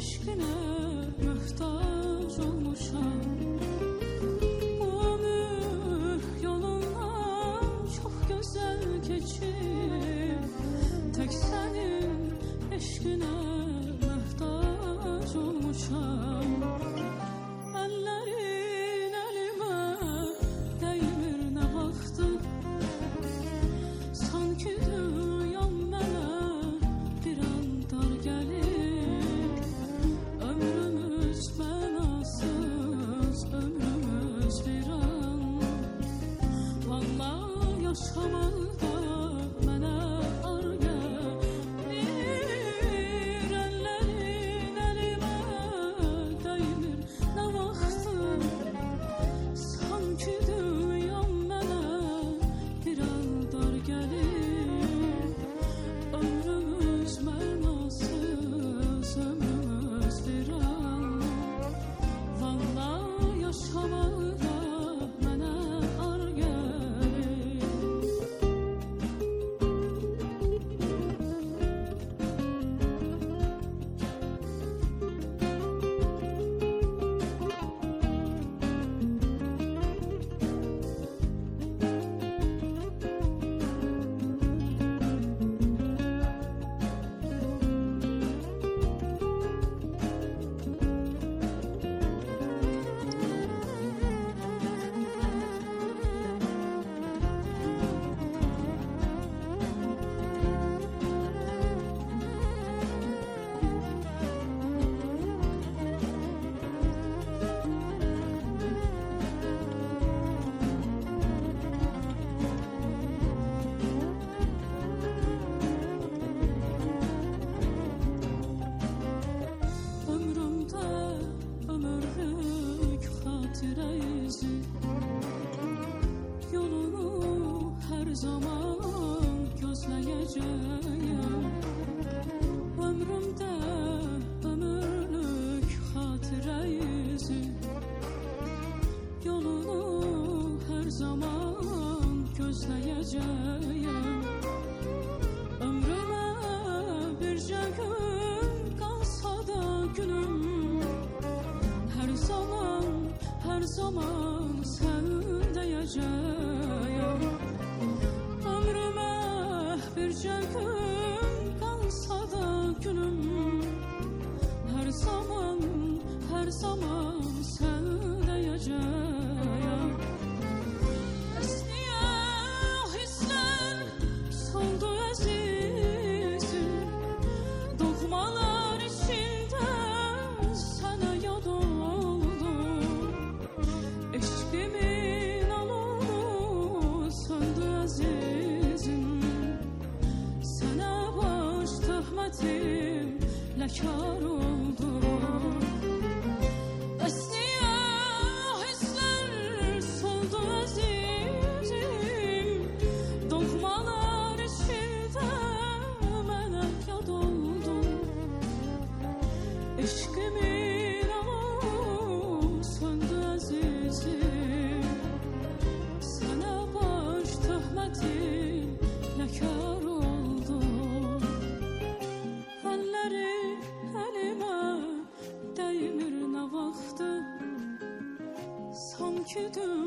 eşkine muhtaç olmuşam. Bu ömür yolundan çok güzel geçip tek senin eşkine muhtaç olmuşam. Ellerin elime değmir ne vakti, sanki dünyam bana bir an dar gelir. Ömrümüz menasız, ömrümüz bir an. Vallahi yaşamakta mənə ar gəlir. Əllərin əlimə dəymir nə vaxtı, sanki dünyam mənə bir an dar gəlir. Ömrümüz mənasız, ömrümüz bir an. Vallahi yaşamakta mənə ar gəlir. Yolunu her zaman gözleyeceğim. Ömrümde ömürlük hatire izi, yolunu her zaman gözleyeceğim. Ömrüme birce gün kalsa da günüm, her zaman, her zaman sen diyeceğim. Ömrüme birce gün kalsa da günüm, her zaman, her zaman sen diyeceğim. Esniye hisler soldu azizim, dokmalar içinde sana yad oldum. Eşkimin alonu söndü azizim, sana baş töhmetim lekar oldu. Esniye hisler soldu azizim, dokmalar içinde mənə yad oldum. Eşkimin alonu söndü azizim, sana baş töhmetim lekar oldu. Elleri elime değmir ne vaxtı, sanki